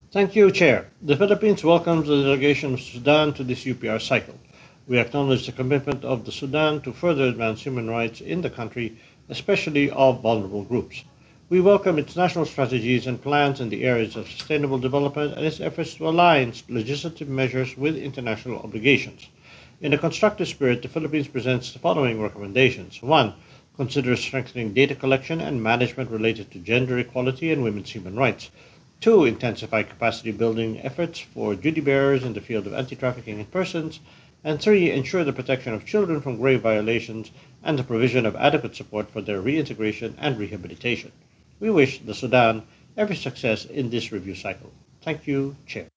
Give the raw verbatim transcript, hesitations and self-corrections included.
Thank you, Chair. The Philippines welcomes the delegation of Sudan to this U P R cycle. We acknowledge the commitment of the Sudan to further advance human rights in the country, especially of vulnerable groups. We welcome its national strategies and plans in the areas of sustainable development and its efforts to align legislative measures with international obligations. In a constructive spirit, the Philippines presents the following recommendations. one. Consider strengthening data collection and management related to gender equality and women's human rights. two. Intensify capacity building efforts for duty bearers in the field of anti trafficking in persons. And three. Ensure the protection of children from grave violations and the provision of adequate support for their reintegration and rehabilitation. We wish the Sudan every success in this review cycle. Thank you, Chair.